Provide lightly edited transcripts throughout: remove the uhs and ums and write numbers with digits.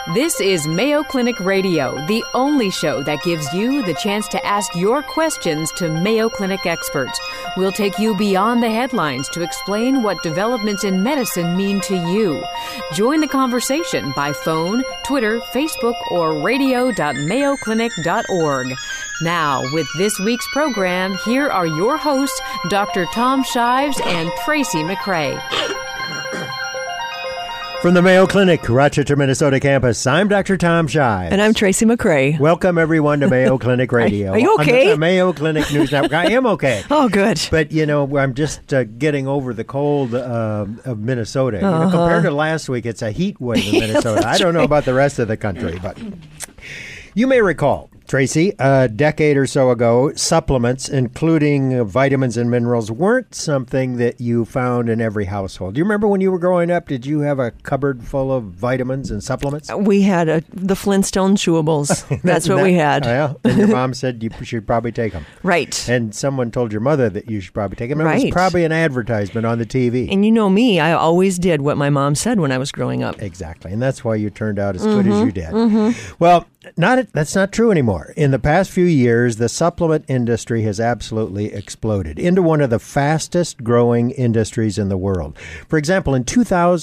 This is Mayo Clinic Radio, the only show that gives you the chance to ask your questions to Mayo Clinic experts. We'll take you beyond the headlines to explain what developments in medicine mean to you. Join the conversation by phone, Twitter, Facebook, or radio.mayoclinic.org. Now, with this week's program, here are your hosts, Dr. Tom Shives and Tracy McCray. From the Mayo Clinic, Rochester, Minnesota campus, I'm Dr. Tom Shives. And I'm Tracy McCray. Welcome, everyone, to Mayo Clinic Radio. Are you okay? On the Mayo Clinic News Network. I am okay. Oh, good. But, you know, I'm just getting over the cold of Minnesota. You know, compared to last week, it's a heat wave in Minnesota. I don't know about the rest of the country, but you may recall, Tracy, a decade or so ago, supplements, including vitamins and minerals, weren't something that you found in every household. Do you remember when you were growing up, did you have a cupboard full of vitamins and supplements? We had the Flintstone chewables. That's what we had. Yeah, and your mom said you should probably take them. Right. And someone told your mother that you should probably take them. It was probably an advertisement on the TV. And you know me, I always did what my mom said when I was growing up. Exactly, and that's why you turned out as good as you did. Well, that's not true anymore. In the past few years, the supplement industry has absolutely exploded into one of the fastest growing industries in the world. For example, in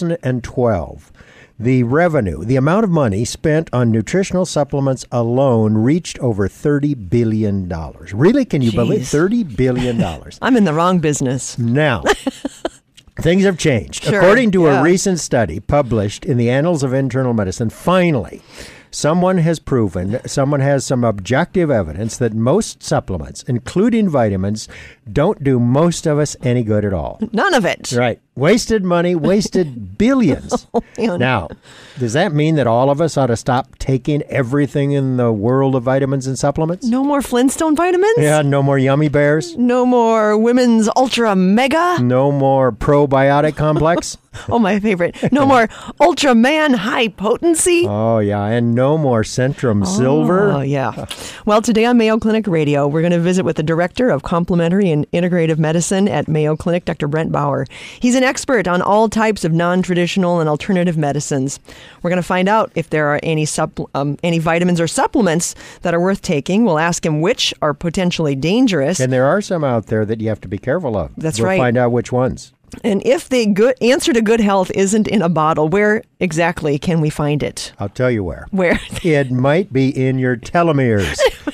2012, the revenue, the amount of money spent on nutritional supplements alone reached over $30 billion. Really? Can you believe $30 billion? I'm in the wrong business. Now, things have changed. Sure, According to a recent study published in the Annals of Internal Medicine, finally, someone has some objective evidence that most supplements, including vitamins, don't do most of us any good at all. None of it. Right. Wasted money, wasted billions. Now, does that mean that all of us ought to stop taking everything in the world of vitamins and supplements? No more Flintstone vitamins? Yeah, no more Yummy Bears? No more Women's Ultra Mega? No more Probiotic Complex? Oh, my favorite. No more Ultraman High Potency? Oh, yeah, and no more Centrum Silver? Oh, yeah. Well, today on Mayo Clinic Radio, we're going to visit with the Director of Complementary and Integrative Medicine at Mayo Clinic, Dr. Brent Bauer. He's an expert on all types of non-traditional and alternative medicines. We're going to find out if there are any vitamins or supplements that are worth taking. We'll ask him which are potentially dangerous. And there are some out there that you have to be careful of. That's right. We'll find out which ones. And if the answer to good health isn't in a bottle, where exactly can we find it? I'll tell you where. Where? It might be in your telomeres.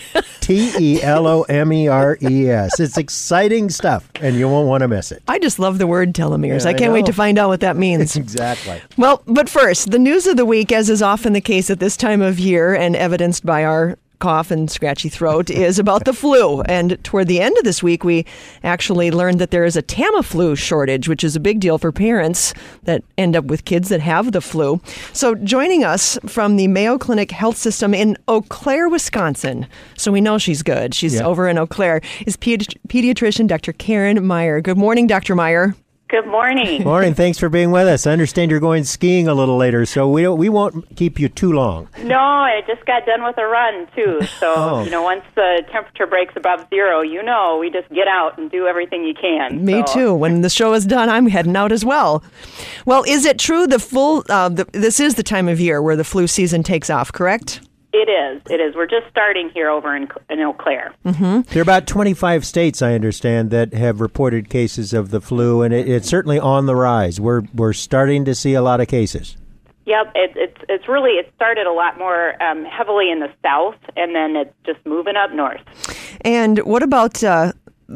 Telomeres. It's exciting stuff, and you won't want to miss it. I just love the word telomeres. Yeah, I can't wait to find out what that means. Exactly. Well, but first, the news of the week, as is often the case at this time of year and evidenced by our cough and scratchy throat, is about the flu. And toward the end of this week, we actually learned that there is a Tamiflu shortage, which is a big deal for parents that end up with kids that have the flu. So joining us from the Mayo Clinic Health System in Eau Claire, Wisconsin, so we know she's good. She's over in Eau Claire, is pediatrician Dr. Karen Meyer. Good morning, Dr. Meyer. Good morning. Morning. Thanks for being with us. I understand you're going skiing a little later, so we won't keep you too long. No, I just got done with a run, too. So, once the temperature breaks above zero, we just get out and do everything you can. Me too. When the show is done, I'm heading out as well. Well, is it true this is the time of year where the flu season takes off, correct? It is. We're just starting here over in Eau Claire. Mm-hmm. There are about 25 states, I understand, that have reported cases of the flu, and it's certainly on the rise. We're starting to see a lot of cases. Yep, it started a lot more heavily in the south, and then it's just moving up north. And what about the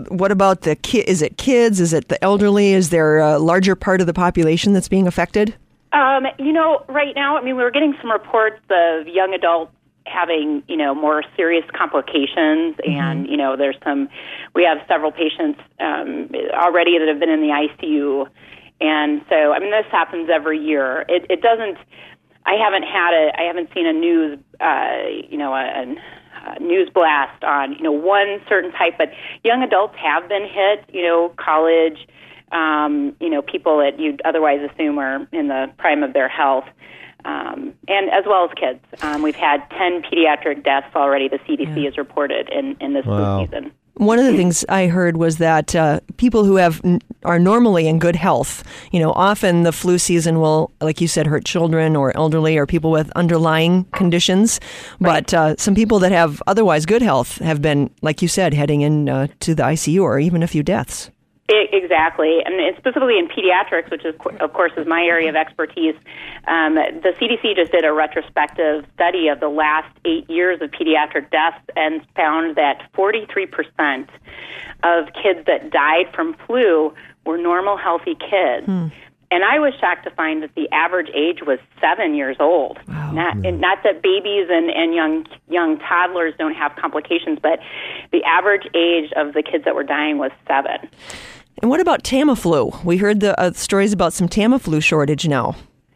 is it kids? Is it the elderly? Is there a larger part of the population that's being affected? Right now, we're getting some reports of young adults having, more serious complications, and, we have several patients already that have been in the ICU, and so, this happens every year. It doesn't, I haven't seen a news, a news blast on, one certain type, but young adults have been hit, college, people that you'd otherwise assume are in the prime of their health. And as well as kids. We've had 10 pediatric deaths already, the CDC has reported in this flu season. One of the things I heard was that people who are normally in good health, often the flu season will, like you said, hurt children or elderly or people with underlying conditions. Right. But some people that have otherwise good health have been, like you said, heading in to the ICU or even a few deaths. Exactly, and specifically in pediatrics, which is, of course, is my area of expertise. The CDC just did a retrospective study of the last 8 years of pediatric deaths and found that 43% of kids that died from flu were normal, healthy kids. And I was shocked to find that the average age was 7 years old. Wow. Not that babies and young toddlers don't have complications, but the average age of the kids that were dying was 7. And what about Tamiflu? We heard the stories about some Tamiflu shortage now.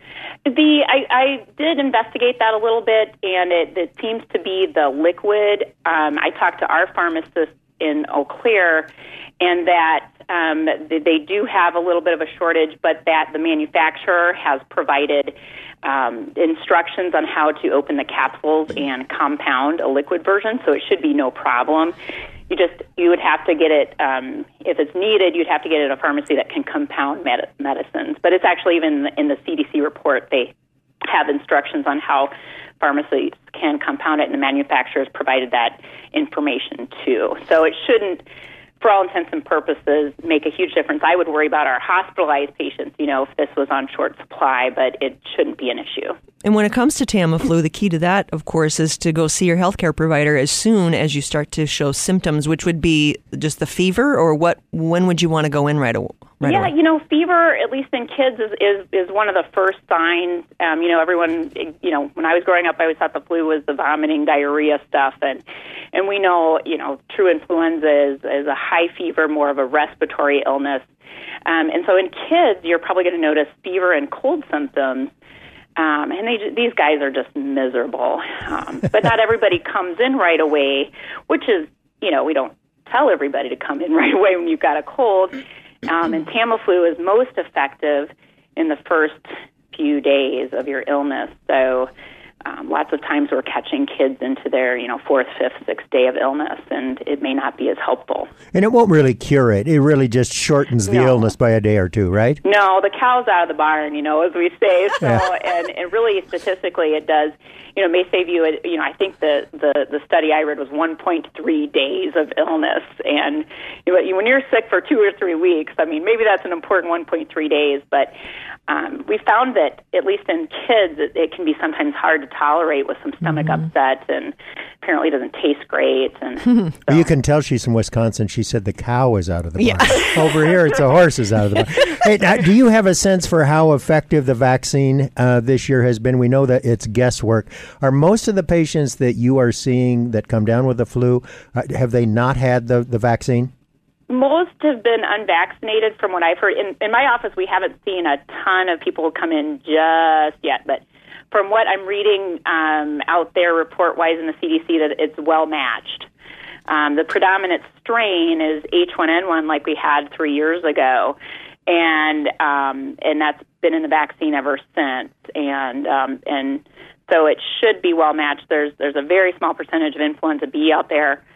I did investigate that a little bit, and it seems to be the liquid. I talked to our pharmacist in Eau Claire, and that they do have a little bit of a shortage, but that the manufacturer has provided instructions on how to open the capsules and compound a liquid version, so it should be no problem. You would have to get it, if it's needed, you'd have to get it at a pharmacy that can compound medicines. But it's actually even in the CDC report, they have instructions on how pharmacies can compound it, and the manufacturers provided that information too. So it shouldn't, for all intents and purposes, make a huge difference. I would worry about our hospitalized patients, if this was on short supply, but it shouldn't be an issue. And when it comes to Tamiflu, the key to that, of course, is to go see your healthcare provider as soon as you start to show symptoms, which would be just the fever, or when would you want to go in right away? Yeah, fever, at least in kids, is one of the first signs. Everyone, when I was growing up, I always thought the flu was the vomiting, diarrhea stuff, and we know, true influenza is a high fever, more of a respiratory illness. And so in kids, you're probably going to notice fever and cold symptoms. And these guys are just miserable. But not everybody comes in right away, which is, we don't tell everybody to come in right away when you've got a cold. And Tamiflu is most effective in the first few days of your illness. So lots of times we're catching kids into their, 4th, 5th, 6th day of illness, and it may not be as helpful. And it won't really cure it. It really just shortens the illness by a day or two, right? No, the cow's out of the barn, as we say. So, and really statistically it does, it may save you, I think the study I read was 1.3 days of illness. And when you're sick for 2 or 3 weeks, maybe that's an important 1.3 days, but we found that, at least in kids, it can be sometimes hard to tolerate with some stomach upset, and apparently doesn't taste great. And so. You can tell she's from Wisconsin. She said the cow is out of the barn. Over here, it's the horse is out of the barn. Hey, now, do you have a sense for how effective the vaccine this year has been? We know that it's guesswork. Are most of the patients that you are seeing that come down with the flu, have they not had the vaccine? Most have been unvaccinated from what I've heard. In my office, we haven't seen a ton of people come in just yet, but from what I'm reading out there report-wise in the CDC, that it's well-matched. The predominant strain is H1N1 like we had 3 years ago, and that's been in the vaccine ever since. And so it should be well-matched. There's a very small percentage of influenza B out there,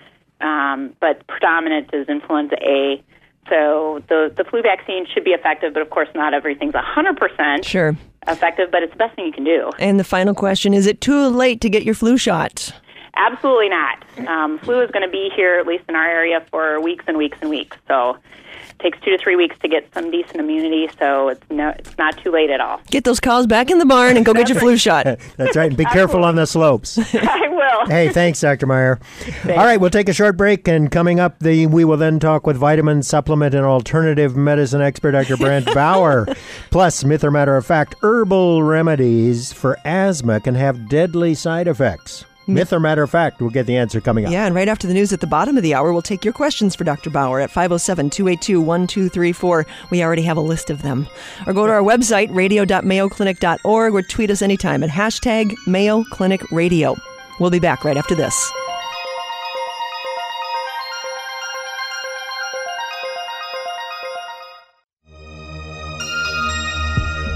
but predominant is influenza A. So the flu vaccine should be effective, but of course not everything's 100% effective, but it's the best thing you can do. And the final question, is it too late to get your flu shot? Absolutely not. Flu is going to be here, at least in our area, for weeks and weeks and weeks. So it takes 2 to 3 weeks to get some decent immunity, so it's not too late at all. Get those cows back in the barn and go get your flu shot. That's right. Be careful on the slopes. I will. Hey, thanks, Dr. Meyer. Thanks. All right, we'll take a short break, and coming up, we will then talk with vitamin, supplement, and alternative medicine expert Dr. Brent Bauer. Plus, myth or matter of fact, herbal remedies for asthma can have deadly side effects. Myth or matter of fact, we'll get the answer coming up. Yeah, and right after the news at the bottom of the hour, we'll take your questions for Dr. Bauer at 507-282-1234. We already have a list of them. Or go to our website, radio.mayoclinic.org, or tweet us anytime at hashtag Mayo Clinic Radio. We'll be back right after this.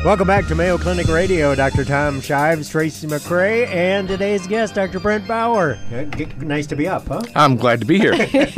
Welcome back to Mayo Clinic Radio. Dr. Tom Shives, Tracy McCray, and today's guest, Dr. Brent Bauer. Nice to be up, huh? I'm glad to be here.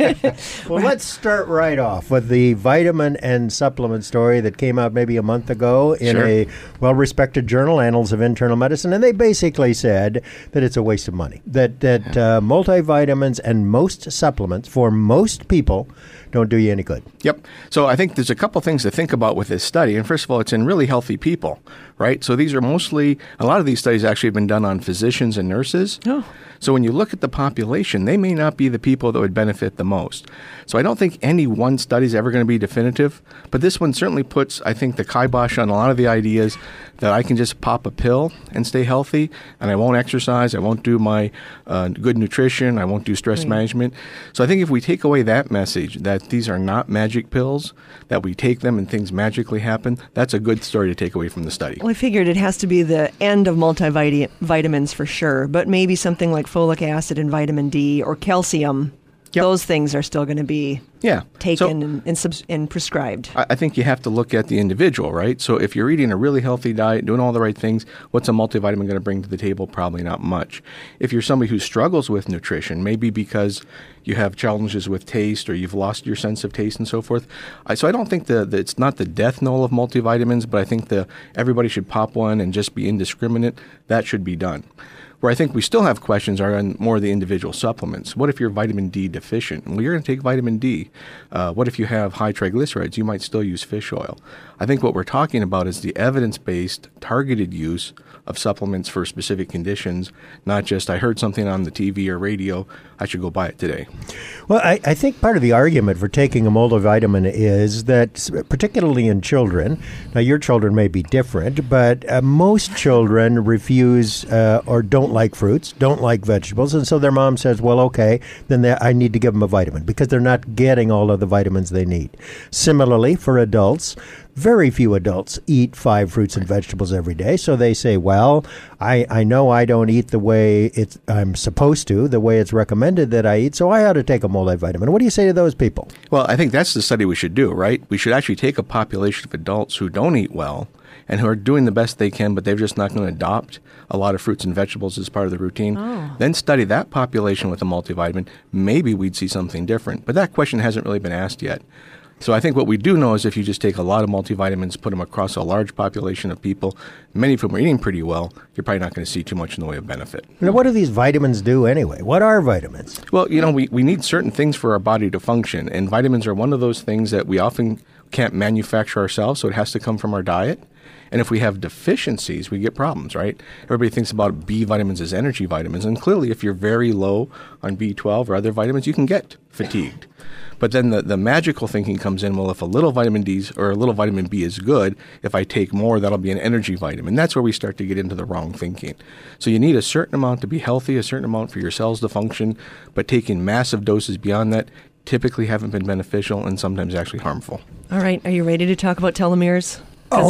Well, let's start right off with the vitamin and supplement story that came out maybe a month ago in a well-respected journal, Annals of Internal Medicine, and they basically said that it's a waste of money, that multivitamins and most supplements for most people don't do you any good. Yep. So I think there's a couple things to think about with this study. And first of all, it's in really healthy people, right? So these are mostly, a lot of these studies actually have been done on physicians and nurses. Oh. So when you look at the population, they may not be the people that would benefit the most. So I don't think any one study is ever going to be definitive, but this one certainly puts, I think, the kibosh on a lot of the ideas that I can just pop a pill and stay healthy, and I won't exercise, I won't do my good nutrition, I won't do stress management. So I think if we take away that message, that these are not magic pills, that we take them and things magically happen, that's a good story to take away from the study. Well, I figured it has to be the end of multivitamins for sure, but maybe something like folic acid and vitamin D or calcium. Yep. Those things are still going to be taken and prescribed. I think you have to look at the individual, right? So if you're eating a really healthy diet, doing all the right things, what's a multivitamin going to bring to the table? Probably not much. If you're somebody who struggles with nutrition, maybe because you have challenges with taste or you've lost your sense of taste and so forth. So I don't think it's not the death knell of multivitamins, but I think everybody should pop one and just be indiscriminate. That should be done. Where I think we still have questions are on more of the individual supplements. What if you're vitamin D deficient? Well, you're going to take vitamin D. What if you have high triglycerides? You might still use fish oil. I think what we're talking about is the evidence-based, targeted use of supplements for specific conditions, not just I heard something on the TV or radio, I should go buy it today. Well, I think part of the argument for taking a multivitamin is that, particularly in children, now your children may be different, but most children refuse or don't like fruits, don't like vegetables, and so their mom says, well, okay, then I need to give them a vitamin because they're not getting all of the vitamins they need. Similarly, for adults, very few adults eat 5 fruits and vegetables every day, so they say, well, I know I don't eat the way I'm supposed to, the way it's recommended that I eat, so I ought to take a multivitamin. What do you say to those people? Well, I think that's the study we should do, right? We should actually take a population of adults who don't eat well and who are doing the best they can, but they're just not going to adopt a lot of fruits and vegetables as part of the routine. Then study that population with a multivitamin. Maybe we'd see something different. But that question hasn't really been asked yet. So I think what we do know is if you just take a lot of multivitamins, put them across a large population of people, many of whom are eating pretty well, you're probably not going to see too much in the way of benefit. Now, what do these vitamins do anyway? What are vitamins? Well, we need certain things for our body to function, and vitamins are one of those things that we often can't manufacture ourselves, so it has to come from our diet. And if we have deficiencies, we get problems, right? Everybody thinks about B vitamins as energy vitamins, and clearly if you're very low on B12 or other vitamins, you can get fatigued. But then the magical thinking comes in, well, if a little vitamin D or a little vitamin B is good, if I take more, that'll be an energy vitamin. That's where we start to get into the wrong thinking. So you need a certain amount to be healthy, a certain amount for your cells to function, but taking massive doses beyond that typically haven't been beneficial and sometimes actually harmful. All right. Are you ready to talk about telomeres? Oh,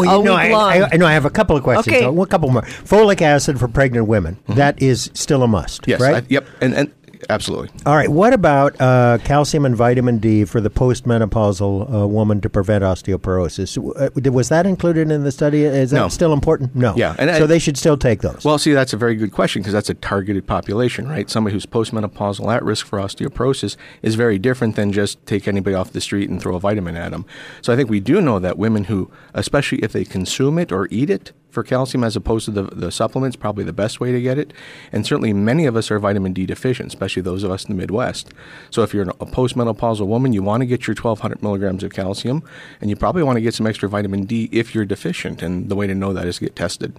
I have a couple of questions. Okay. A couple more. Folic acid for pregnant women. Mm-hmm. That is still a must, yes, right? Yep. And absolutely. All right. What about calcium and vitamin D for the postmenopausal woman to prevent osteoporosis? Was that included in the study? Is that still important? No. Yeah. So they should still take those. Well, see, that's a very good question because that's a targeted population, right? Somebody who's postmenopausal at risk for osteoporosis is very different than just take anybody off the street and throw a vitamin at them. So I think we do know that women who, especially if they consume it or eat it, for calcium as opposed to the supplements, probably the best way to get it. And certainly many of us are vitamin D deficient, especially those of us in the Midwest. So if you're a postmenopausal woman, you want to get your 1,200 milligrams of calcium, and you probably want to get some extra vitamin D if you're deficient. And the way to know that is to get tested.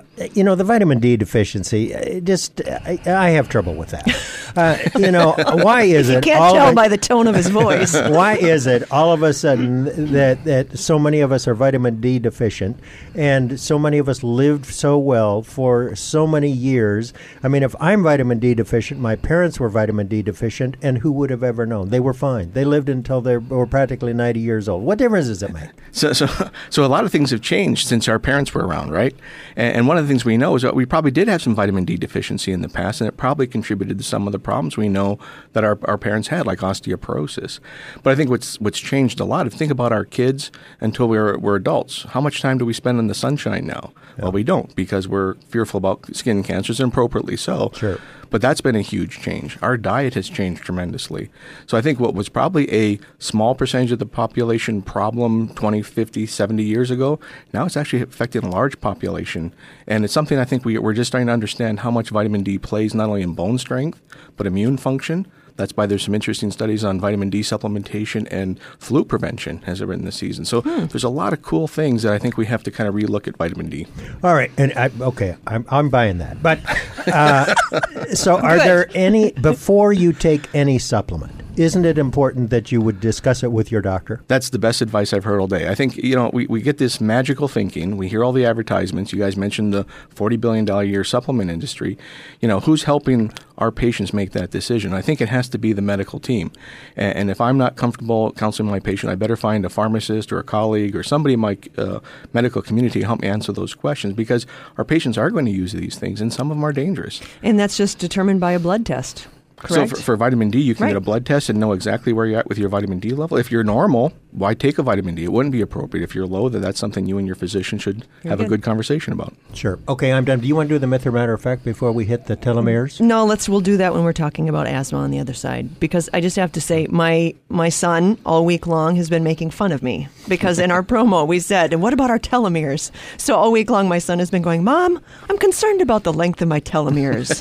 The vitamin D deficiency, I have trouble with that. Why is it? You can't tell by the tone of his voice. Why is it all of a sudden that so many of us are vitamin D deficient, and so many many of us lived so well for so many years. I mean, if I'm vitamin D deficient, my parents were vitamin D deficient, and who would have ever known? They were fine. They lived until they were practically 90 years old. What difference does it make? So a lot of things have changed since our parents were around, right? And one of the things we know is that we probably did have some vitamin D deficiency in the past, and it probably contributed to some of the problems we know that our parents had, like osteoporosis. But I think what's changed a lot, if you think about our kids until we're adults, how much time do we spend in the sunshine now? Yeah. Well, we don't, because we're fearful about skin cancers, and appropriately so. Sure. But that's been a huge change. Our diet has changed tremendously. So I think what was probably a small percentage of the population problem 20, 50, 70 years ago, now it's actually affecting a large population. And it's something I think we're just starting to understand how much vitamin D plays not only in bone strength, but immune function. That's why there's some interesting studies on vitamin D supplementation and flu prevention as of in this season. So there's a lot of cool things that I think we have to kind of relook at vitamin D. All right. And I'm buying that. But so are there any, before you take any supplement, isn't it important that you would discuss it with your doctor? That's the best advice I've heard all day. I think, we get this magical thinking. We hear all the advertisements. You guys mentioned the $40 billion a year supplement industry. Who's helping our patients make that decision? I think it has to be the medical team. And if I'm not comfortable counseling my patient, I better find a pharmacist or a colleague or somebody in my medical community to help me answer those questions, because our patients are going to use these things, and some of them are dangerous. And that's just determined by a blood test. Correct. So for vitamin D, you can get a blood test and know exactly where you're at with your vitamin D level. If you're normal, why take a vitamin D? It wouldn't be appropriate. If you're low, then that's something you and your physician should have a good conversation about. Sure. Okay, I'm done. Do you want to do the myth or matter of fact before we hit the telomeres? No, we'll do that when we're talking about asthma on the other side. Because I just have to say, my son all week long has been making fun of me. Because in our promo, we said, and what about our telomeres? So all week long, my son has been going, Mom, I'm concerned about the length of my telomeres.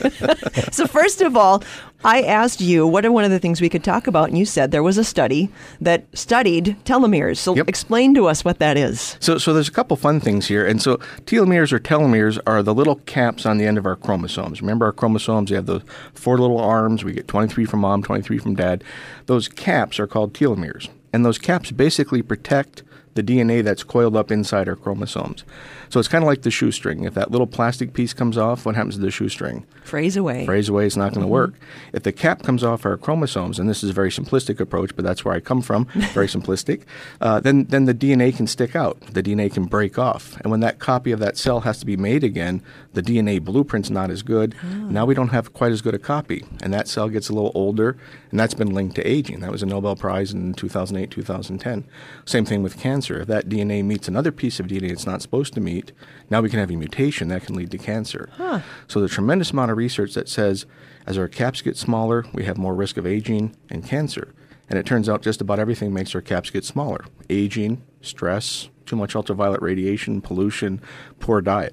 So first of all, I asked you, what are one of the things we could talk about? And you said there was a study that studied telomeres. So explain to us what that is. So there's a couple fun things here. And so telomeres or telomeres are the little caps on the end of our chromosomes. Remember our chromosomes, they have the 4 little arms. We get 23 from mom, 23 from dad. Those caps are called telomeres. And those caps basically protect the DNA that's coiled up inside our chromosomes. So it's kind of like the shoestring. If that little plastic piece comes off, what happens to the shoestring? Phrase away. It's not going to work. If the cap comes off our chromosomes, and this is a very simplistic approach, but that's where I come from, very simplistic, then the DNA can stick out. The DNA can break off. And when that copy of that cell has to be made again, the DNA blueprint's not as good. Now we don't have quite as good a copy. And that cell gets a little older, and that's been linked to aging. That was a Nobel Prize in 2008, 2010. Same thing with cancer. If that DNA meets another piece of DNA it's not supposed to meet, now we can have a mutation that can lead to cancer. So there's a tremendous amount of research that says as our caps get smaller, we have more risk of aging and cancer. And it turns out just about everything makes our caps get smaller. Aging, stress, too much ultraviolet radiation, pollution, poor diet.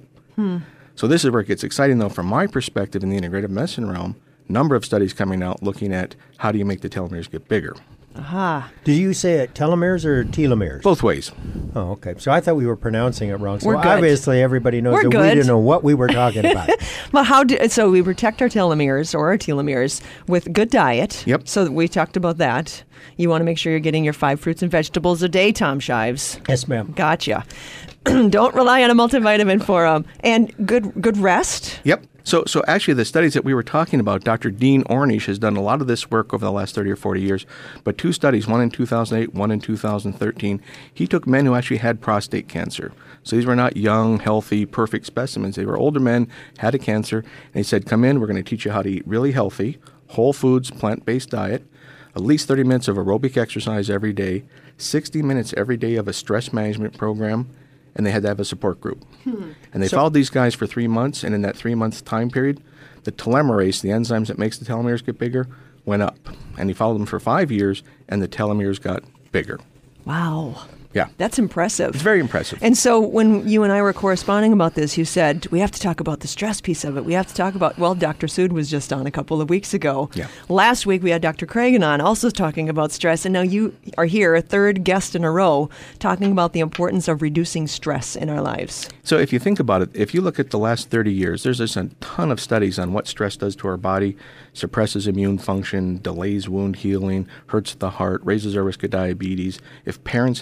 So this is where it gets exciting, though, from my perspective in the integrative medicine realm. Number of studies coming out looking at how do you make the telomeres get bigger. Did you say it telomeres or telomeres? Both ways. Oh, okay. So I thought we were pronouncing it wrong. So we're good. Obviously everybody knows we didn't know what we were talking about. Well, so we protect our telomeres or our telomeres with good diet. Yep. So we talked about that. You want to make sure you're getting your 5 fruits and vegetables a day, Tom Shives. Yes, ma'am. Gotcha. Don't rely on a multivitamin for and good rest. Yep. So actually the studies that we were talking about, Dr. Dean Ornish has done a lot of this work over the last 30 or 40 years, but 2 studies, one in 2008, one in 2013, he took men who actually had prostate cancer. So these were not young, healthy, perfect specimens. They were older men, had a cancer, and he said, come in, we're going to teach you how to eat really healthy, whole foods, plant-based diet, at least 30 minutes of aerobic exercise every day, 60 minutes every day of a stress management program, and they had to have a support group. And they followed these guys for 3 months, and in that 3-month time period, the telomerase, the enzymes that makes the telomeres get bigger, went up. And he followed them for 5 years, and the telomeres got bigger. Wow. Yeah. That's impressive. It's very impressive. And so when you and I were corresponding about this, you said, we have to talk about the stress piece of it. We have to talk about, Dr. Sood was just on a couple of weeks ago. Yeah. Last week we had Dr. Cragen on also talking about stress. And now you are here, a third guest in a row, talking about the importance of reducing stress in our lives. So if you think about it, if you look at the last 30 years, there's just a ton of studies on what stress does to our body, suppresses immune function, delays wound healing, hurts the heart, raises our risk of diabetes. If parents have stress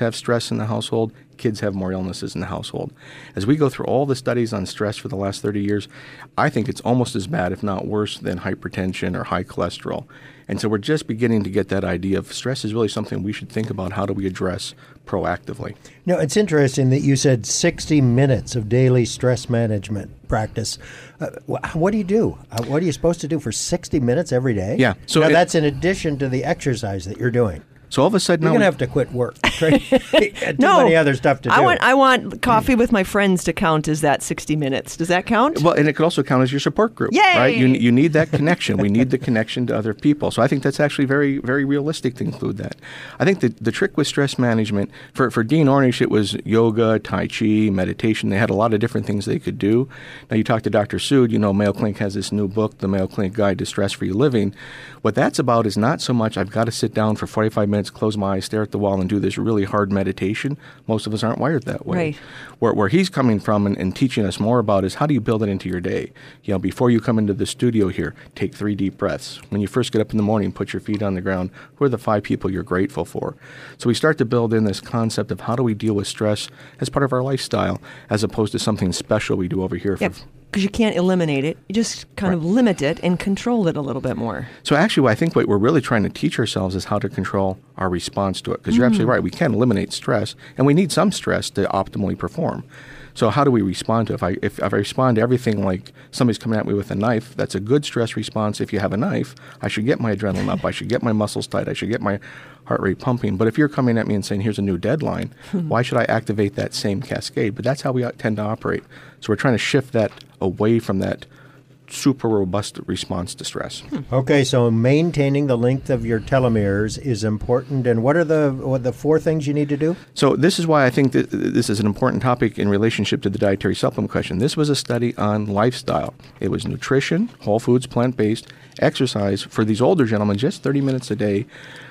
stress in the household, kids have more illnesses in the household. As we go through all the studies on stress for the last 30 years, I think it's almost as bad, if not worse, than hypertension or high cholesterol. And so we're just beginning to get that idea of stress is really something we should think about. How do we address proactively? No, it's interesting that you said 60 minutes of daily stress management practice. What do you do? What are you supposed to do for 60 minutes every day? Yeah. So now, that's in addition to the exercise that you're doing. So all of a sudden, you're going to have to quit work. Right? No, many other stuff to do. I want coffee with my friends to count as that 60 minutes. Does that count? Well, and it could also count as your support group. Yay! Right? You need that connection. We need the connection to other people. So I think that's actually very, very realistic to include that. I think the trick with stress management, for Dean Ornish, it was yoga, Tai Chi, meditation. They had a lot of different things they could do. Now, you talk to Dr. Sood, Mayo Clinic has this new book, The Mayo Clinic Guide to Stress-Free Living. What that's about is not so much I've got to sit down for 45 minutes, close my eyes, stare at the wall, and do this really hard meditation. Most of us aren't wired that way. Right. Where he's coming from and teaching us more about is how do you build it into your day? Before you come into the studio here, take 3 deep breaths. When you first get up in the morning, put your feet on the ground. Who are the 5 people you're grateful for? So we start to build in this concept of how do we deal with stress as part of our lifestyle, as opposed to something special we do over here. Because you can't eliminate it. You just kind of limit it and control it a little bit more. So actually, I think what we're really trying to teach ourselves is how to control our response to it. Because you're absolutely right. We can't eliminate stress, and we need some stress to optimally perform. So how do we respond to it? If I respond to everything like somebody's coming at me with a knife, that's a good stress response. If you have a knife, I should get my adrenaline up. I should get my muscles tight. I should get my heart rate pumping. But if you're coming at me and saying, here's a new deadline, why should I activate that same cascade? But that's how we tend to operate. So we're trying to shift that away from that super robust response to stress. Okay, so maintaining the length of your telomeres is important. And what are the 4 things you need to do? So this is why I think that this is an important topic in relationship to the dietary supplement question. This was a study on lifestyle. It was nutrition, whole foods, plant-based, exercise for these older gentlemen, just 30 minutes a day,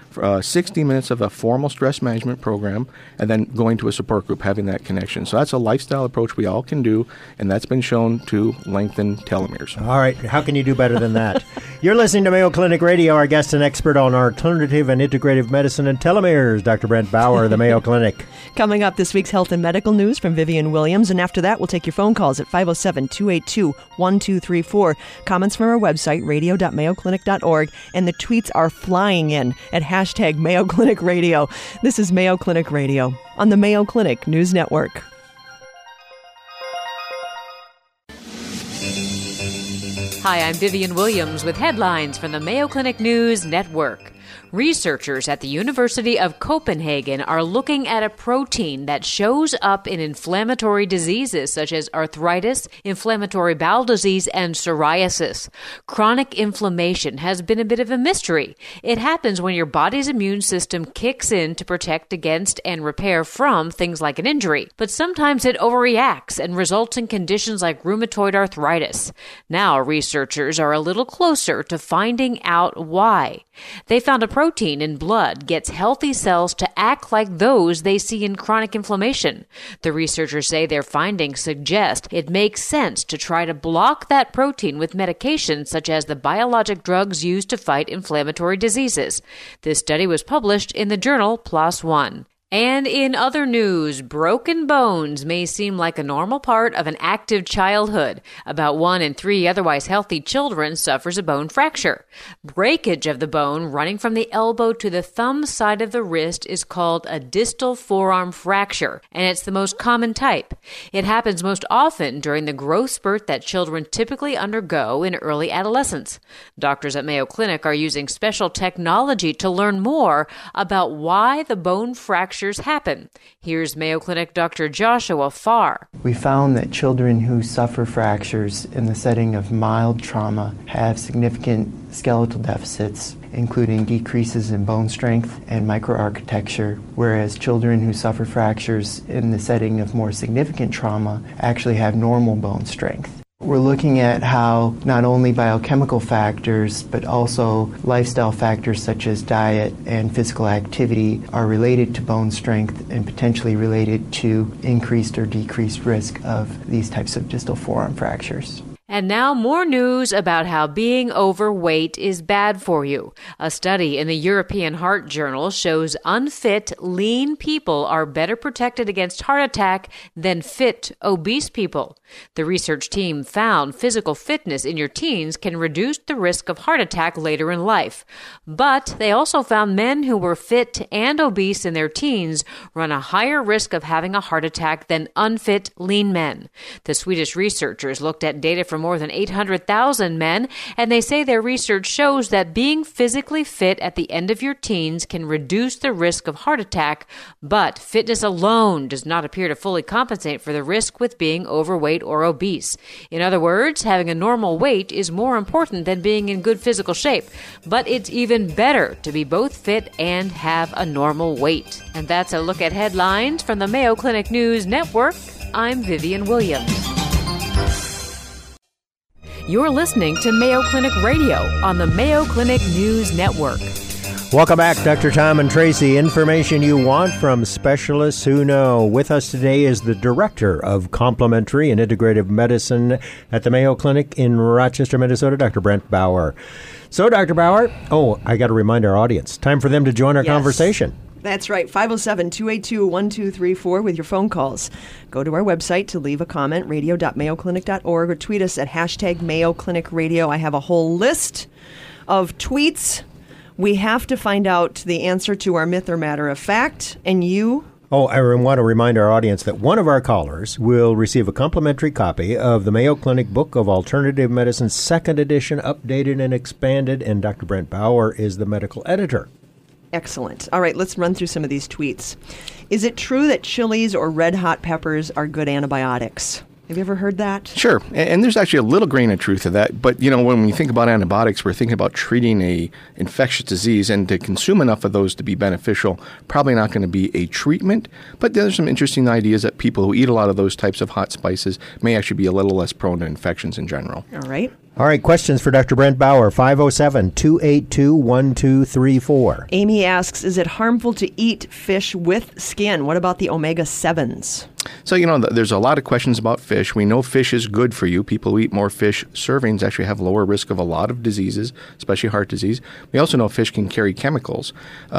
60 minutes of a formal stress management program, and then going to a support group, having that connection. So that's a lifestyle approach we all can do, and that's been shown to lengthen telomeres. All right. How can you do better than that? You're listening to Mayo Clinic Radio. Our guest and expert on alternative and integrative medicine and telomeres, Dr. Brent Bauer, the Mayo Clinic. Coming up, this week's health and medical news from Vivian Williams, and after that, we'll take your phone calls at 507-282-1234. Comments from our website, radio.mayoclinic.org, and the tweets are flying in at hashtag Mayo Clinic Radio. This is Mayo Clinic Radio on the Mayo Clinic News Network. Hi, I'm Vivian Williams with headlines from the Mayo Clinic News Network. Researchers at the University of Copenhagen are looking at a protein that shows up in inflammatory diseases such as arthritis, inflammatory bowel disease, and psoriasis. Chronic inflammation has been a bit of a mystery. It happens when your body's immune system kicks in to protect against and repair from things like an injury. But sometimes it overreacts and results in conditions like rheumatoid arthritis. Now researchers are a little closer to finding out why. They found a protein in blood gets healthy cells to act like those they see in chronic inflammation. The researchers say their findings suggest it makes sense to try to block that protein with medications such as the biologic drugs used to fight inflammatory diseases. This study was published in the journal PLOS ONE. And in other news, broken bones may seem like a normal part of an active childhood. About 1 in 3 otherwise healthy children suffers a bone fracture. Breakage of the bone running from the elbow to the thumb side of the wrist is called a distal forearm fracture, and it's the most common type. It happens most often during the growth spurt that children typically undergo in early adolescence. Doctors at Mayo Clinic are using special technology to learn more about why the bone fracture happen. Here's Mayo Clinic Dr. Joshua Farr. We found that children who suffer fractures in the setting of mild trauma have significant skeletal deficits, including decreases in bone strength and microarchitecture, whereas children who suffer fractures in the setting of more significant trauma actually have normal bone strength. We're looking at how not only biochemical factors, but also lifestyle factors such as diet and physical activity are related to bone strength and potentially related to increased or decreased risk of these types of distal forearm fractures. And now more news about how being overweight is bad for you. A study in the European Heart Journal shows unfit, lean people are better protected against heart attack than fit, obese people. The research team found physical fitness in your teens can reduce the risk of heart attack later in life. But they also found men who were fit and obese in their teens run a higher risk of having a heart attack than unfit, lean men. The Swedish researchers looked at data from more than 800,000 men, and they say their research shows that being physically fit at the end of your teens can reduce the risk of heart attack, but fitness alone does not appear to fully compensate for the risk with being overweight or obese. In other words, having a normal weight is more important than being in good physical shape, but it's even better to be both fit and have a normal weight. And that's a look at headlines from the Mayo Clinic News Network. I'm Vivian Williams. You're listening to Mayo Clinic Radio on the Mayo Clinic News Network. Welcome back, Dr. Tom and Tracy. Information you want from specialists who know. With us today is the Director of Complementary and Integrative Medicine at the Mayo Clinic in Rochester, Minnesota, Dr. Brent Bauer. So, Dr. Bauer, I got to remind our audience, time for them to join our conversation. That's right, 507-282-1234 with your phone calls. Go to our website to leave a comment, radio.mayoclinic.org, or tweet us at hashtag Mayo Clinic Radio. I have a whole list of tweets. We have to find out the answer to our myth or matter of fact, and you... I want to remind our audience that one of our callers will receive a complimentary copy of the Mayo Clinic Book of Alternative Medicine, 2nd edition, updated and expanded, and Dr. Brent Bauer is the medical editor. Excellent. All right, let's run through some of these tweets. Is it true that chilies or red hot peppers are good antibiotics? Have you ever heard that? Sure. And there's actually a little grain of truth to that. But, when we think about antibiotics, we're thinking about treating a infectious disease. And to consume enough of those to be beneficial, probably not going to be a treatment. But there's some interesting ideas that people who eat a lot of those types of hot spices may actually be a little less prone to infections in general. All right. All right, questions for Dr. Brent Bauer, 507-282-1234. Amy asks, is it harmful to eat fish with skin? What about the omega-7s? So, there's a lot of questions about fish. We know fish is good for you. People who eat more fish servings actually have lower risk of a lot of diseases, especially heart disease. We also know fish can carry chemicals,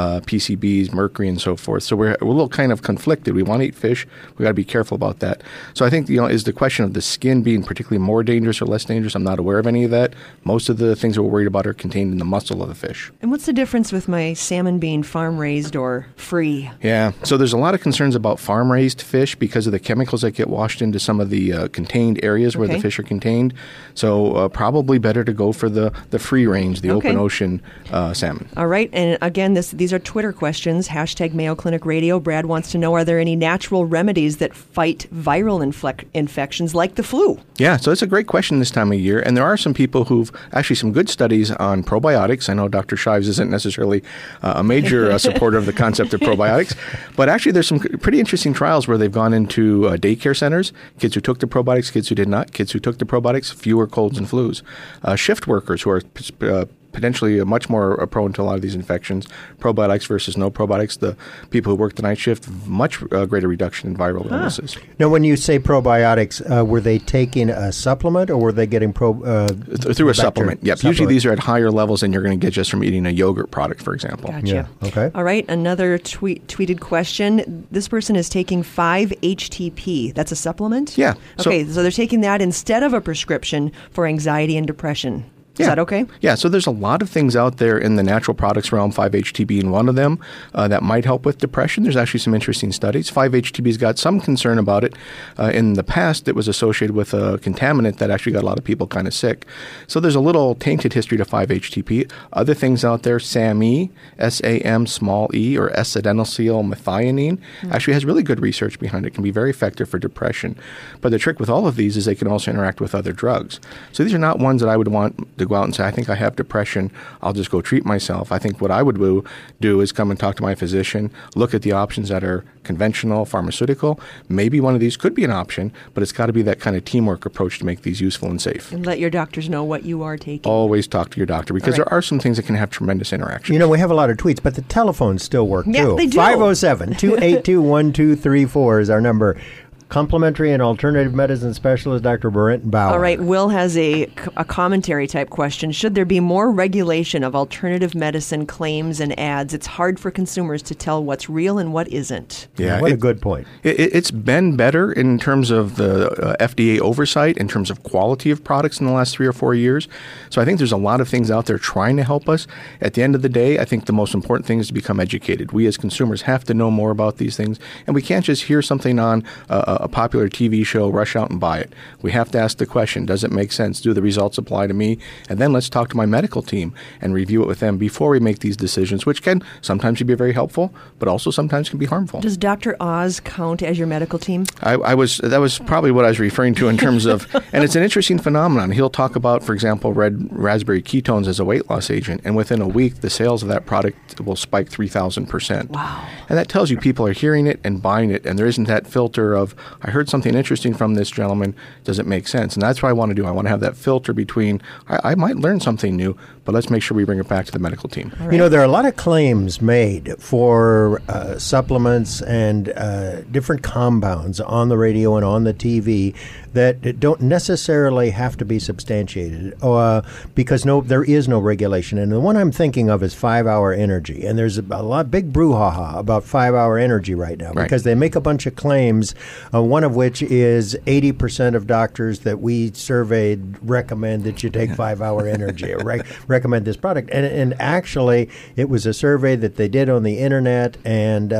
PCBs, mercury, and so forth. So we're a little kind of conflicted. We want to eat fish. We got to be careful about that. So I think, is the question of the skin being particularly more dangerous or less dangerous? I'm not aware of any of that. Most of the things that we're worried about are contained in the muscle of the fish. And what's the difference with my salmon being farm-raised or free? Yeah, so there's a lot of concerns about farm-raised fish because of the chemicals that get washed into some of the contained areas where the fish are contained. So probably better to go for the free range, the open ocean salmon. All right. And again, these are Twitter questions. Hashtag Mayo Clinic Radio. Brad wants to know, are there any natural remedies that fight viral infections like the flu? Yeah, so it's a great question this time of year. And there are some people who've actually some good studies on probiotics. I know Dr. Shives isn't necessarily a major supporter of the concept of probiotics, but actually there's some pretty interesting trials where they've gone into daycare centers, kids who took the probiotics, kids who did not, kids who took the probiotics, fewer colds and flus. Shift workers who are potentially much more prone to a lot of these infections, probiotics versus no probiotics. The people who work the night shift, much greater reduction in viral illnesses. Now, when you say probiotics, were they taking a supplement or were they getting through a supplement? Yep. Usually these are at higher levels than you're going to get just from eating a yogurt product, for example. Gotcha. Yeah. Okay. All right. Another tweeted question. This person is taking 5-HTP. That's a supplement? Yeah. Okay. So they're taking that instead of a prescription for anxiety and depression. Is that okay? Yeah, so there's a lot of things out there in the natural products realm, 5-HTP being one of them, that might help with depression. There's actually some interesting studies. 5-HTP's got some concern about it. In the past, it was associated with a contaminant that actually got a lot of people kind of sick. So there's a little tainted history to 5-HTP. Other things out there, SAMe, S-A-M small e, or S-adenylyl methionine, actually has really good research behind it. It can be very effective for depression. But the trick with all of these is they can also interact with other drugs. So these are not ones that I would want to go out and say, I think I have depression, I'll just go treat myself. I think what I would do is come and talk to my physician, look at the options that are conventional, pharmaceutical. Maybe one of these could be an option, but it's got to be that kind of teamwork approach to make these useful and safe. And let your doctors know what you are taking. Always talk to your doctor because there are some things that can have tremendous interaction. We have a lot of tweets, but the telephones still work too. Yeah, they do. 507-282-1234 is our number. complementary and alternative medicine specialist, Dr. Brenton Bauer. All right, Will has a commentary type question. Should there be more regulation of alternative medicine claims and ads? It's hard for consumers to tell what's real and what isn't. Yeah, what a good point. It's been better in terms of the FDA oversight, in terms of quality of products in the last 3 or 4 years. So I think there's a lot of things out there trying to help us. At the end of the day, I think the most important thing is to become educated. We as consumers have to know more about these things, and we can't just hear something on a popular TV show, rush out and buy it. We have to ask the question, does it make sense? Do the results apply to me? And then let's talk to my medical team and review it with them before we make these decisions, which can sometimes be very helpful, but also sometimes can be harmful. Does Dr. Oz count as your medical team? That was probably what I was referring to in terms of, and it's an interesting phenomenon. He'll talk about, for example, red raspberry ketones as a weight loss agent, and within a week, the sales of that product will spike 3,000%. Wow. And that tells you people are hearing it and buying it, and there isn't that filter of, I heard something interesting from this gentleman, does it make sense? And that's what I want to do. I want to have that filter between, I might learn something new, but let's make sure we bring it back to the medical team. Right. You know, there are a lot of claims made for supplements and different compounds on the radio and on the TV that don't necessarily have to be substantiated because there is no regulation. And the one I'm thinking of is 5-Hour Energy. And there's a big brouhaha about 5-Hour Energy right now because they make a bunch of claims, one of which is 80% of doctors that we surveyed recommend that you take 5-Hour Energy or recommend this product. And actually, it was a survey that they did on the internet, and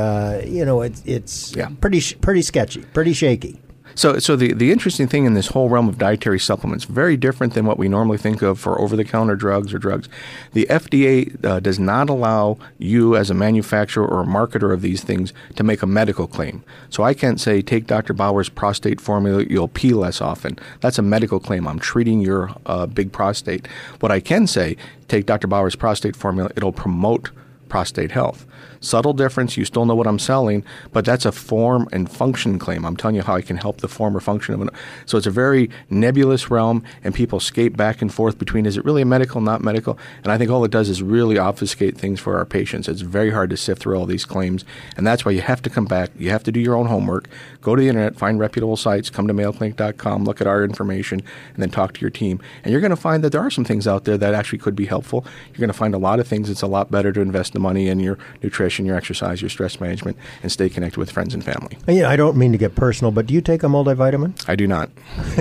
it's pretty sketchy, pretty shaky. So the interesting thing in this whole realm of dietary supplements, very different than what we normally think of for over-the-counter drugs or drugs. The FDA does not allow you as a manufacturer or a marketer of these things to make a medical claim. So I can't say, take Dr. Bauer's prostate formula, you'll pee less often. That's a medical claim. I'm treating your big prostate. What I can say, take Dr. Bauer's prostate formula, it'll promote prostate health. Subtle difference, you still know what I'm selling, but that's a form and function claim. I'm telling you how I can help the form or function of it. So it's a very nebulous realm, and people skate back and forth between, is it really medical, not medical? And I think all it does is really obfuscate things for our patients. It's very hard to sift through all these claims, and that's why you have to come back. You have to do your own homework. Go to the internet, find reputable sites, come to MayoClinic.com, look at our information, and then talk to your team. And you're going to find that there are some things out there that actually could be helpful. You're going to find a lot of things. It's a lot better to invest the money in your nutrition, your exercise, your stress management, and stay connected with friends and family. Yeah, I don't mean to get personal, but do you take a multivitamin? I do not.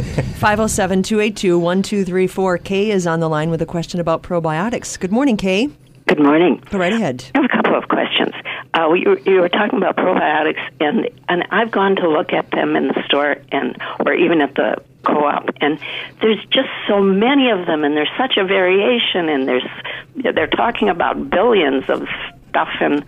507-282-1234. Kay is on the line with a question about probiotics. Good morning, Kay. Good morning. Go right ahead. I have a couple of questions. You were talking about probiotics, and I've gone to look at them in the store or even at the co-op, and there's just so many of them, and there's such a variation, and they're talking about billions of stuff, and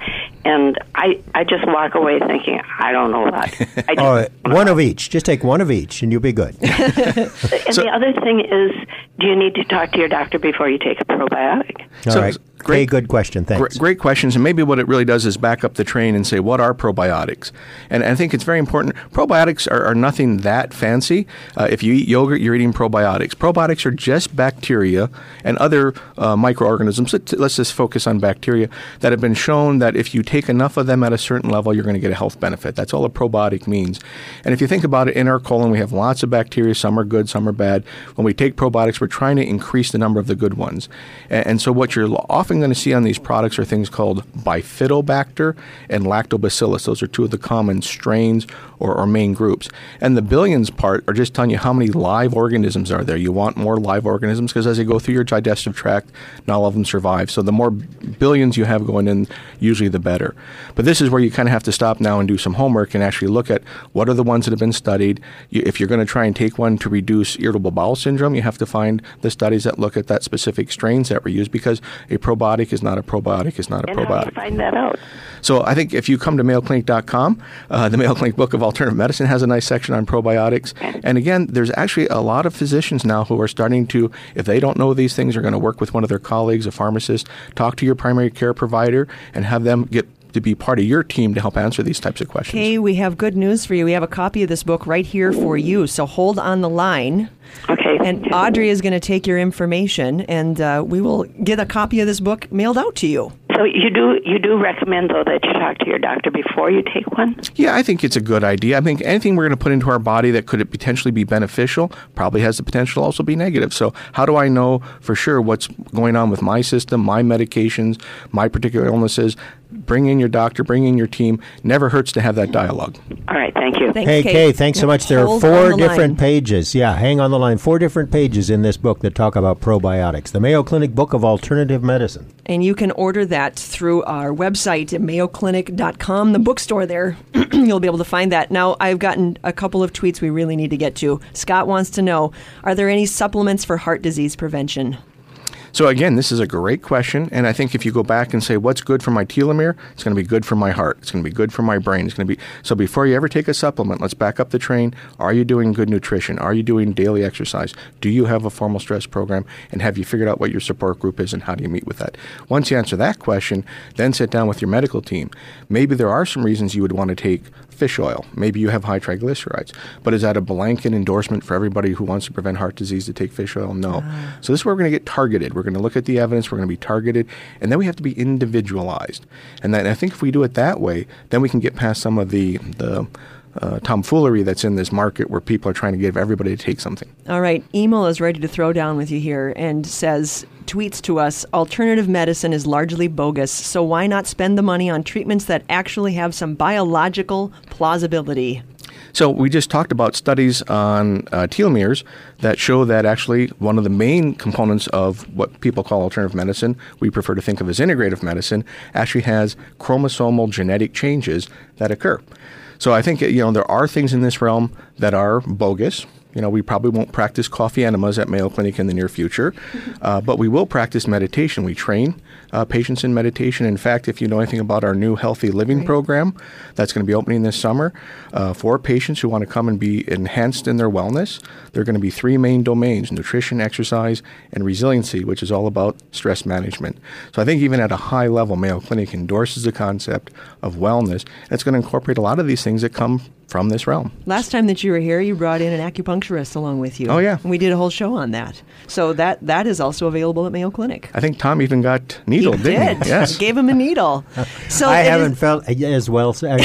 I just walk away thinking, I don't know that. One of each. Just take one of each, and you'll be good. And the other thing is, do you need to talk to your doctor before you take a probiotic? All right. Great, good question. Thanks. Great questions. And maybe what it really does is back up the train and say, what are probiotics? And I think it's very important. Probiotics are nothing that fancy. If you eat yogurt, you're eating probiotics. Probiotics are just bacteria and other microorganisms. Let's just focus on bacteria that have been shown that if you take enough of them at a certain level, you're going to get a health benefit. That's all a probiotic means. And if you think about it, in our colon, we have lots of bacteria. Some are good, some are bad. When we take probiotics, we're trying to increase the number of the good ones. And so what you're often going to see on these products are things called Bifidobacter and Lactobacillus. Those are two of the common strains or main groups. And the billions part are just telling you how many live organisms are there. You want more live organisms because as they go through your digestive tract, not all of them survive. So the more billions you have going in, usually the better. But this is where you kind of have to stop now and do some homework and actually look at what are the ones that have been studied. If you're going to try and take one to reduce irritable bowel syndrome, you have to find the studies that look at that specific strains that were used, because a probiotic is not a probiotic is not a probiotic. How do you find that out? So I think if you come to MayoClinic.com, the Mayo Clinic Book of Alternative Medicine has a nice section on probiotics. And again, there's actually a lot of physicians now who are starting to, if they don't know these things, are going to work with one of their colleagues, a pharmacist, talk to your primary care provider, and have them get to be part of your team to help answer these types of questions. Okay, we have good news for you. We have a copy of this book right here for you, so hold on the line. Okay. And Audrey is going to take your information, and we will get a copy of this book mailed out to you. So you do recommend, though, that you talk to your doctor before you take one? Yeah, I think it's a good idea. I think anything we're going to put into our body that could potentially be beneficial probably has the potential to also be negative. So how do I know for sure what's going on with my system, my medications, my particular illnesses? Bring in your doctor, bring in your team. Never hurts to have that dialogue. All right, thank you. Thanks, Hey, Kay, thanks so much. There are Hold 4 on the different line. pages. Yeah, hang on the line. 4 different pages in this book that talk about probiotics. The Mayo Clinic Book of Alternative Medicine. And you can order that through our website at mayoclinic.com, the bookstore there. You'll be able to find that. Now, I've gotten a couple of tweets we really need to get to. Scott wants to know, are there any supplements for heart disease prevention? So again, this is a great question, and I think if you go back and say, what's good for my telomere, it's going to be good for my heart. It's going to be good for my brain. It's going to be so. Before you ever take a supplement, let's back up the train. Are you doing good nutrition? Are you doing daily exercise? Do you have a formal stress program? And have you figured out what your support group is and how do you meet with that? Once you answer that question, then sit down with your medical team. Maybe there are some reasons you would want to take fish oil. Maybe you have high triglycerides. But is that a blanket endorsement for everybody who wants to prevent heart disease to take fish oil? No. So this is where we're going to get targeted. We're going to look at the evidence. We're going to be targeted. And then we have to be individualized. And then I think if we do it that way, then we can get past some of the tomfoolery that's in this market where people are trying to get everybody to take something. All right. Emil is ready to throw down with you here and tweets to us, alternative medicine is largely bogus, so why not spend the money on treatments that actually have some biological plausibility? So we just talked about studies on telomeres that show that actually one of the main components of what people call alternative medicine, we prefer to think of as integrative medicine, actually has chromosomal genetic changes that occur. So I think, there are things in this realm that are bogus. We probably won't practice coffee enemas at Mayo Clinic in the near future, but we will practice meditation. We train patients in meditation. In fact, if you know anything about our new Healthy Living program that's going to be opening this summer for patients who want to come and be enhanced in their wellness, there are going to be 3 main domains: nutrition, exercise, and resiliency, which is all about stress management. So I think even at a high level, Mayo Clinic endorses the concept of wellness, and it's going to incorporate a lot of these things that come from this realm. Last time that you were here, you brought in an acupuncturist along with you. Oh, yeah. And we did a whole show on that. So that is also available at Mayo Clinic. I think Tom even got needled, didn't he? Yes. Gave him a needle. So I haven't felt as well, said.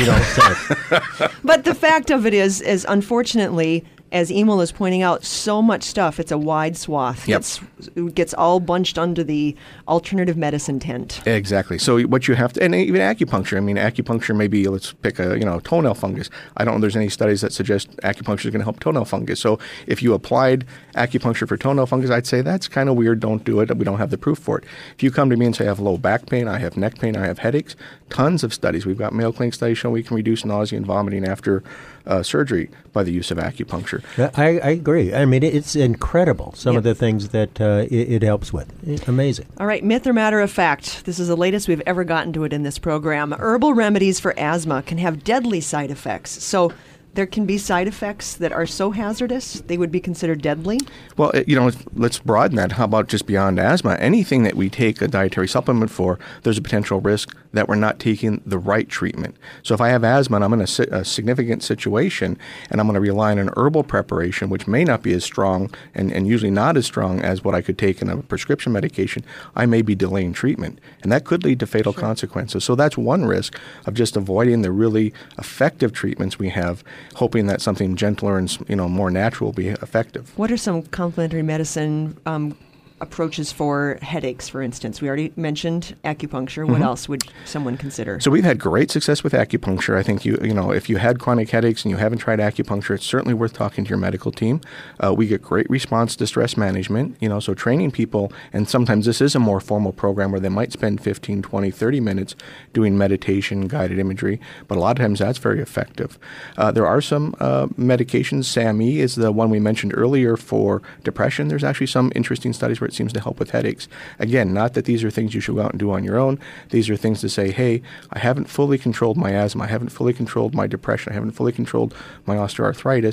But the fact of it is unfortunately, as Emil is pointing out, so much stuff. It's a wide swath. Yep. Gets all bunched under the alternative medicine tent. Exactly. So what you have to, and even acupuncture. I mean, acupuncture maybe, let's pick a toenail fungus. I don't know if there's any studies that suggest acupuncture is going to help toenail fungus. So if you applied acupuncture for toenail fungus, I'd say that's kind of weird. Don't do it. We don't have the proof for it. If you come to me and say I have low back pain, I have neck pain, I have headaches, tons of studies. We've got Mayo Clinic studies showing we can reduce nausea and vomiting after surgery by the use of acupuncture. I agree. I mean, it's incredible, some of the things that it helps with. It's amazing. All right, myth or matter of fact. This is the latest we've ever gotten to it in this program. Herbal remedies for asthma can have deadly side effects. So there can be side effects that are so hazardous they would be considered deadly? Well, let's broaden that. How about just beyond asthma? Anything that we take a dietary supplement for, there's a potential risk that we're not taking the right treatment. So if I have asthma and I'm in a significant situation and I'm going to rely on an herbal preparation, which may not be as strong and usually not as strong as what I could take in a prescription medication, I may be delaying treatment. And that could lead to fatal consequences. So that's one risk of just avoiding the really effective treatments we have, hoping that something gentler and more natural will be effective. What are some complementary medicine approaches for headaches, for instance? We already mentioned acupuncture. What else would someone consider? So we've had great success with acupuncture. I think if you had chronic headaches and you haven't tried acupuncture, it's certainly worth talking to your medical team. We get great response to stress management, so training people, and sometimes this is a more formal program where they might spend 15, 20, 30 minutes doing meditation, guided imagery, but a lot of times that's very effective. There are some medications. SAMe is the one we mentioned earlier for depression. There's actually some interesting studies where it seems to help with headaches. Again, not that these are things you should go out and do on your own. These are things to say, hey, I haven't fully controlled my asthma. I haven't fully controlled my depression. I haven't fully controlled my osteoarthritis.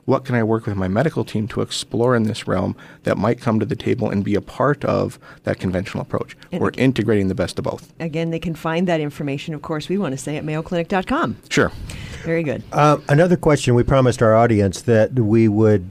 what can I work with my medical team to explore in this realm that might come to the table and be a part of that conventional approach. We're integrating the best of both. Again, they can find that information, of course, we want to say at mayoclinic.com. Sure. Very good. Another question, we promised our audience that we would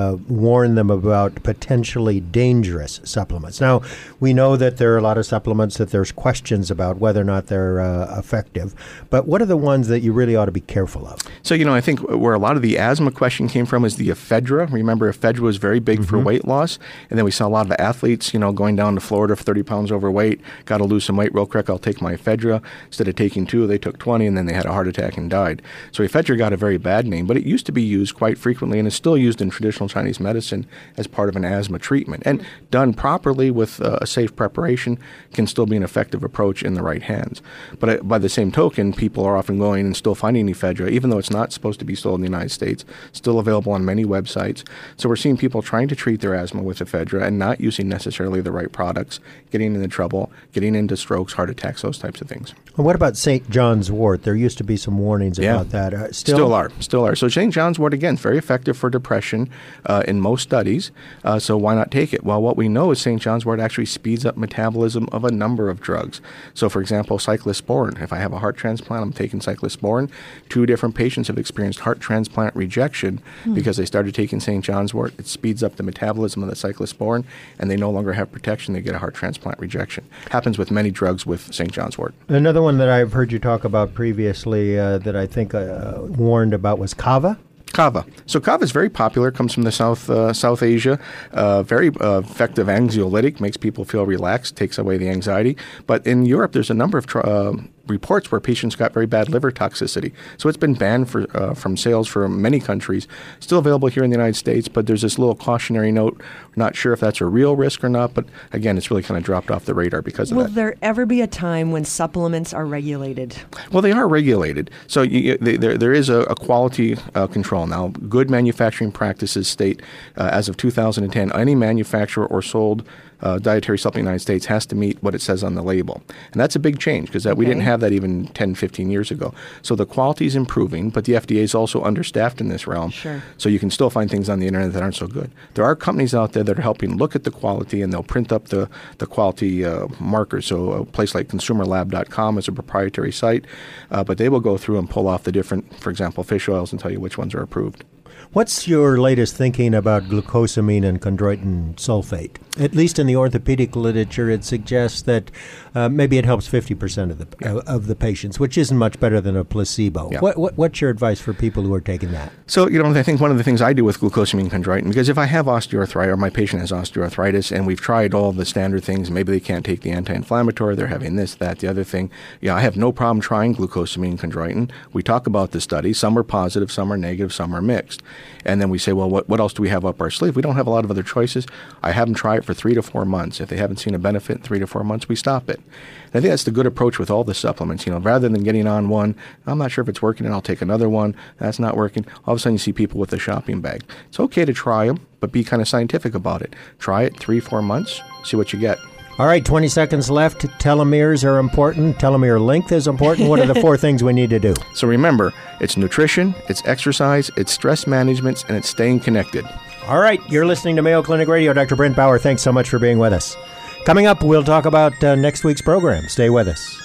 warn them about potentially dangerous supplements. Now, we know that there are a lot of supplements that there's questions about whether or not they're effective, but what are the ones that you really ought to be careful of? So, I think where a lot of the asthma question came from is the ephedra. Remember, ephedra was very big for weight loss, and then we saw a lot of athletes, going down to Florida for 30 pounds overweight, got to lose some weight real quick, I'll take my ephedra. Instead of taking 2, they took 20, and then they had a heart attack and died. So ephedra got a very bad name, but it used to be used quite frequently and is still used in traditional Chinese medicine as part of an asthma treatment. And done properly with a safe preparation can still be an effective approach in the right hands. But by the same token, people are often going and still finding ephedra, even though it's not supposed to be sold in the United States, still available on many websites. So we're seeing people trying to treat their asthma with ephedra and not using necessarily the right products, getting into trouble, getting into strokes, heart attacks, those types of things. Well, what about St. John's wort? There used to be some warnings about that. Still are. So St. John's wort, again, is very effective for depression in most studies. So why not take it? Well, what we know is St. John's wort actually speeds up metabolism of a number of drugs. So, for example, cyclosporin. If I have a heart transplant, I'm taking cyclosporin. 2 different patients have experienced heart transplant rejection because they started taking St. John's wort. It speeds up the metabolism of the cyclosporin, and they no longer have protection. They get a heart transplant rejection. Happens with many drugs with St. John's wort. Another one that I've heard you talk about previously that I think warned about was kava. Kava. So kava is very popular. Comes from the South Asia. Very effective anxiolytic. Makes people feel relaxed. Takes away the anxiety. But in Europe, there's a number of reports where patients got very bad liver toxicity. So it's been banned from sales for many countries. Still available here in the United States, but there's this little cautionary note. We're not sure if that's a real risk or not, but again, it's really kind of dropped off the radar because of that. Will there ever be a time when supplements are regulated? Well, they are regulated. So there is a quality control. Now, good manufacturing practices state, as of 2010, any manufacturer or sold dietary supplement in the United States has to meet what it says on the label. And that's a big change because we didn't have that even 10, 15 years ago. So the quality is improving, but the FDA is also understaffed in this realm. Sure. So you can still find things on the internet that aren't so good. There are companies out there that are helping look at the quality, and they'll print up the quality markers. So a place like consumerlab.com is a proprietary site, but they will go through and pull off the different, for example, fish oils and tell you which ones are approved. What's your latest thinking about glucosamine and chondroitin sulfate? At least in the orthopedic literature, it suggests that maybe it helps 50% of the patients, which isn't much better than a placebo. Yeah. What's your advice for people who are taking that? So, I think one of the things I do with glucosamine chondroitin, because if I have osteoarthritis or my patient has osteoarthritis and we've tried all the standard things, maybe they can't take the anti-inflammatory, they're having this, that, the other thing. I have no problem trying glucosamine chondroitin. We talk about the study. Some are positive, some are negative, some are mixed. And then we say, well, what else do we have up our sleeve? We don't have a lot of other choices. I have them try it for 3 to 4 months. If they haven't seen a benefit in 3 to 4 months, we stop it. And I think that's the good approach with all the supplements. Rather than getting on one, I'm not sure if it's working, and I'll take another one. That's not working. All of a sudden, you see people with a shopping bag. It's okay to try them, but be kind of scientific about it. Try it 3-4 months, see what you get. All right, 20 seconds left. Telomeres are important. Telomere length is important. What are the 4 things we need to do? So remember, it's nutrition, it's exercise, it's stress management, and it's staying connected. All right, you're listening to Mayo Clinic Radio. Dr. Brent Bauer, thanks so much for being with us. Coming up, we'll talk about next week's program. Stay with us.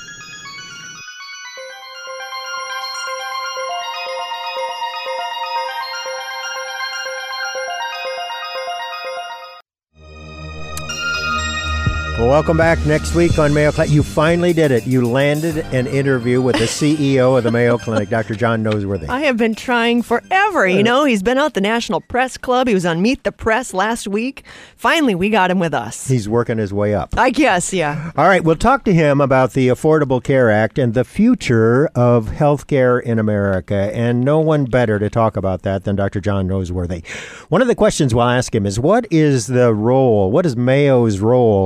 Well, welcome back next week on Mayo Clinic. You finally did it. You landed an interview with the CEO of the Mayo Clinic, Dr. John Noseworthy. I have been trying forever. He's been out at the National Press Club. He was on Meet the Press last week. Finally, we got him with us. He's working his way up. I guess, yeah. All right, we'll talk to him about the Affordable Care Act and the future of health care in America. And no one better to talk about that than Dr. John Noseworthy. One of the questions we'll ask him is, what is Mayo's role in the new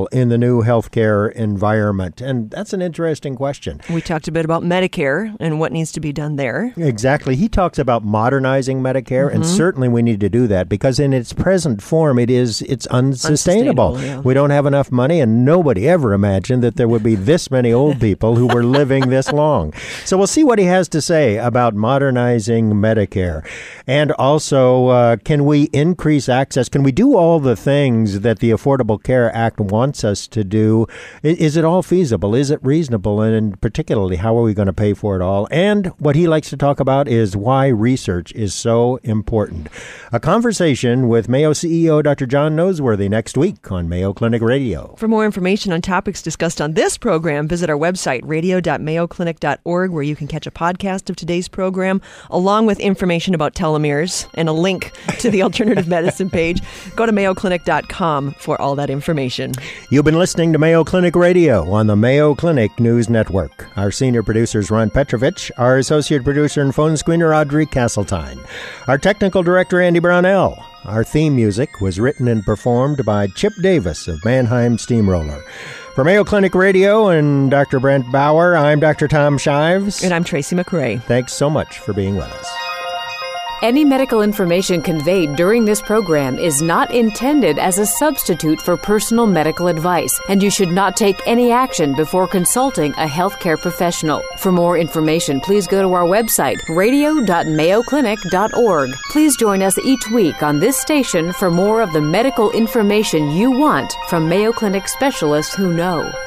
new healthcare environment? And that's an interesting question. We talked a bit about Medicare and what needs to be done there. Exactly. He talks about modernizing Medicare, and certainly we need to do that because in its present form, it's unsustainable. Yeah. We don't have enough money, and nobody ever imagined that there would be this many old people who were living this long. So we'll see what he has to say about modernizing Medicare. And also, can we increase access? Can we do all the things that the Affordable Care Act wants us to do? Is it all feasible? Is it reasonable? And particularly, how are we going to pay for it all? And what he likes to talk about is why research is so important. A conversation with Mayo CEO Dr. John Noseworthy next week on Mayo Clinic Radio. For more information on topics discussed on this program, visit our website, radio.mayoclinic.org, where you can catch a podcast of today's program, along with information about telomeres and a link to the alternative medicine page. Go to mayoclinic.com for all that information. You've been listening to Mayo Clinic Radio on the Mayo Clinic News Network. Our senior producer is Ron Petrovich. Our associate producer and phone screener, Audrey Castletine. Our technical director, Andy Brownell. Our theme music was written and performed by Chip Davis of Mannheim Steamroller. For Mayo Clinic Radio and Dr. Brent Bauer, I'm Dr. Tom Shives. And I'm Tracy McRae. Thanks so much for being with us. Any medical information conveyed during this program is not intended as a substitute for personal medical advice, and you should not take any action before consulting a healthcare professional. For more information, please go to our website, radio.mayoclinic.org. Please join us each week on this station for more of the medical information you want from Mayo Clinic specialists who know.